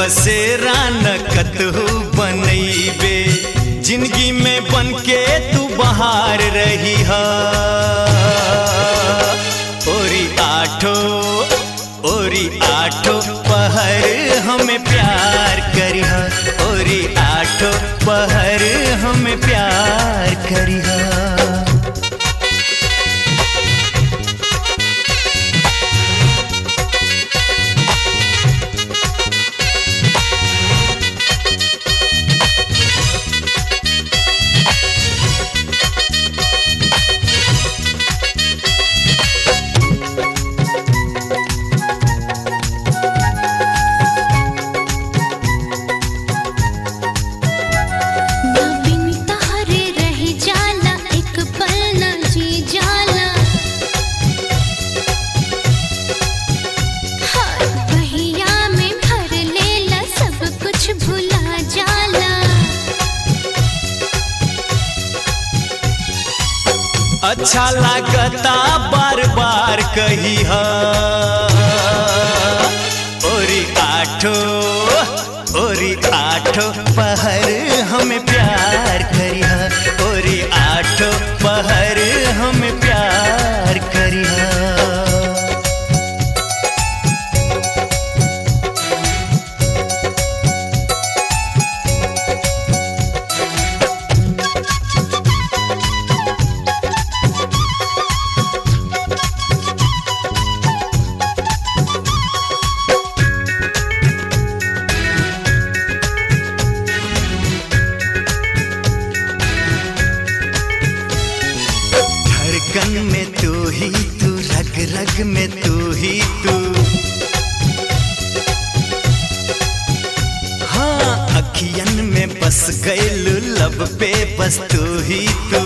बसेरा न कतहु बनैबे, जिंदगी में बन के तू बहार रही हा। ओरी आठो पहर हमें प्यार करिहा, ओरी आठो पहर हमें प्यार करिहा। अच्छा लागता बार बार कही हा। ओरी आठो पहर हमें प्यार करिहा, ओरी आठो पहर हमें प्यार करिहा। धड़कन में तू ही तू, रग रग में तू ही तू, हाँ अखियन में बस गइलू, लब पे बस तू ही तू।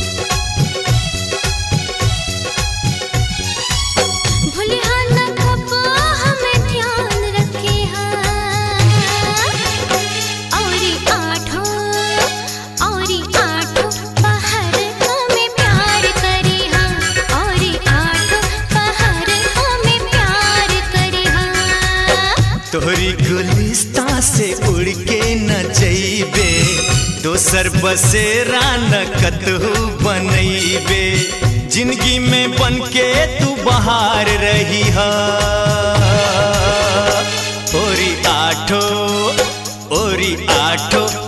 तोहरी गुलिस्ता से उड़ के न जइबे, दोसर बसेरा न कतहु बनैबे, जिंदगी में बन के तू बहार रही हा। ओरी आठो